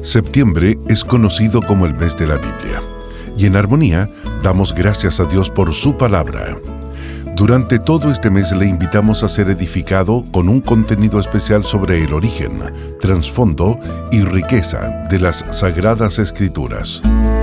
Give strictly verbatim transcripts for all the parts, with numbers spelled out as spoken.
Septiembre es conocido como el mes de la Biblia, y en Armonía damos gracias a Dios por su palabra. Durante todo este mes le invitamos a ser edificado con un contenido especial sobre el origen, trasfondo y riqueza de las Sagradas Escrituras.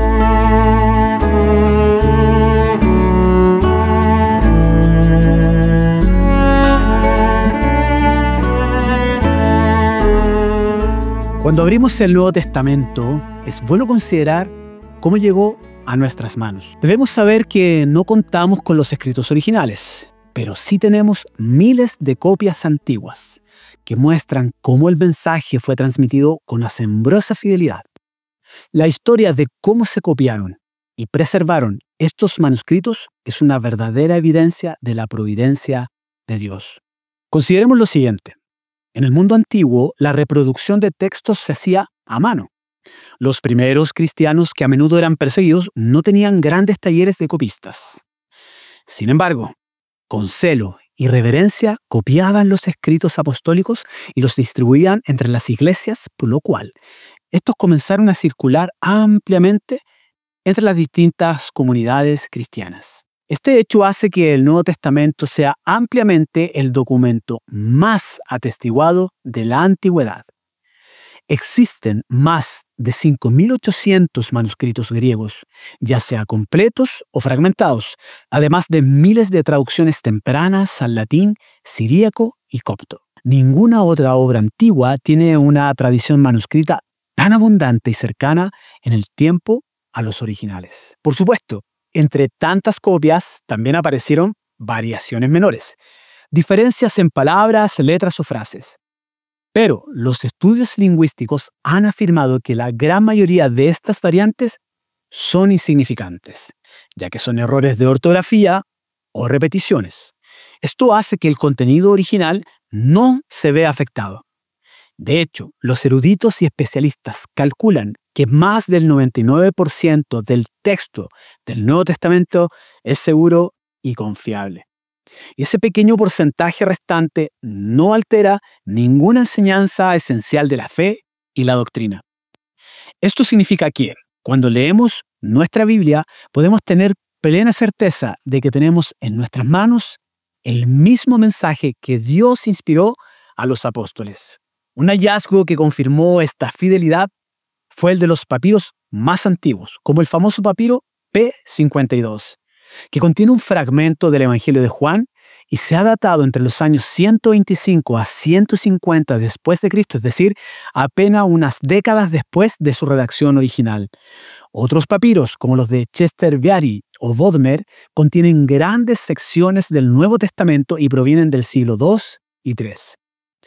Cuando abrimos el Nuevo Testamento, es bueno considerar cómo llegó a nuestras manos. Debemos saber que no contamos con los escritos originales, pero sí tenemos miles de copias antiguas que muestran cómo el mensaje fue transmitido con asombrosa fidelidad. La historia de cómo se copiaron y preservaron estos manuscritos es una verdadera evidencia de la providencia de Dios. Consideremos lo siguiente. En el mundo antiguo, la reproducción de textos se hacía a mano. Los primeros cristianos, que a menudo eran perseguidos, no tenían grandes talleres de copistas. Sin embargo, con celo y reverencia copiaban los escritos apostólicos y los distribuían entre las iglesias, por lo cual estos comenzaron a circular ampliamente entre las distintas comunidades cristianas. Este hecho hace que el Nuevo Testamento sea ampliamente el documento más atestiguado de la antigüedad. Existen más de cinco mil ochocientos manuscritos griegos, ya sea completos o fragmentados, además de miles de traducciones tempranas al latín, siríaco y copto. Ninguna otra obra antigua tiene una tradición manuscrita tan abundante y cercana en el tiempo a los originales. Por supuesto, entre tantas copias también aparecieron variaciones menores, diferencias en palabras, letras o frases. Pero los estudios lingüísticos han afirmado que la gran mayoría de estas variantes son insignificantes, ya que son errores de ortografía o repeticiones. Esto hace que el contenido original no se vea afectado. De hecho, los eruditos y especialistas calculan que más del noventa y nueve por ciento del texto del Nuevo Testamento es seguro y confiable. Y ese pequeño porcentaje restante no altera ninguna enseñanza esencial de la fe y la doctrina. Esto significa que, cuando leemos nuestra Biblia, podemos tener plena certeza de que tenemos en nuestras manos el mismo mensaje que Dios inspiró a los apóstoles. Un hallazgo que confirmó esta fidelidad fue el de los papiros más antiguos, como el famoso papiro P cincuenta y dos, que contiene un fragmento del Evangelio de Juan y se ha datado entre los años ciento veinticinco a ciento cincuenta después de Cristo, es decir, apenas unas décadas después de su redacción original. Otros papiros, como los de Chester Beatty o Bodmer, contienen grandes secciones del Nuevo Testamento y provienen del siglo dos y tres.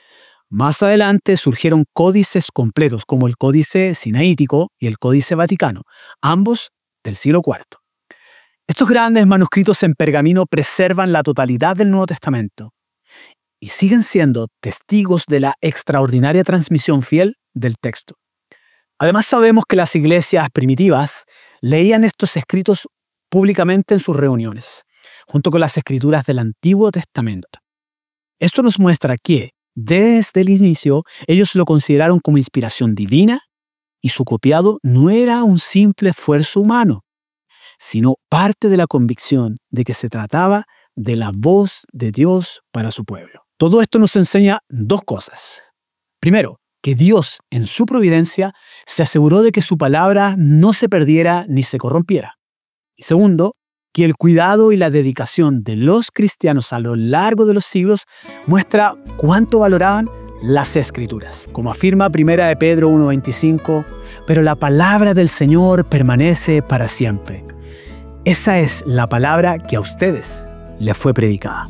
Más adelante surgieron códices completos, como el Códice Sinaítico y el Códice Vaticano, ambos del siglo cuarto. Estos grandes manuscritos en pergamino preservan la totalidad del Nuevo Testamento y siguen siendo testigos de la extraordinaria transmisión fiel del texto. Además, sabemos que las iglesias primitivas leían estos escritos públicamente en sus reuniones, junto con las escrituras del Antiguo Testamento. Esto nos muestra que, desde el inicio, ellos lo consideraron como inspiración divina y su copiado no era un simple esfuerzo humano, sino parte de la convicción de que se trataba de la voz de Dios para su pueblo. Todo esto nos enseña dos cosas. Primero, que Dios, en su providencia, se aseguró de que su palabra no se perdiera ni se corrompiera. Y segundo, que el cuidado y la dedicación de los cristianos a lo largo de los siglos muestra cuánto valoraban las Escrituras. Como afirma primera de Pedro uno veinticinco, pero la palabra del Señor permanece para siempre. Esa es la palabra que a ustedes les fue predicada.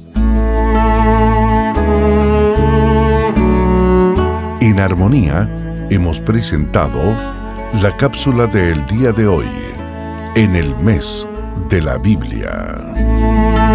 En Armonía hemos presentado la cápsula del día de hoy, en el mes de la Biblia.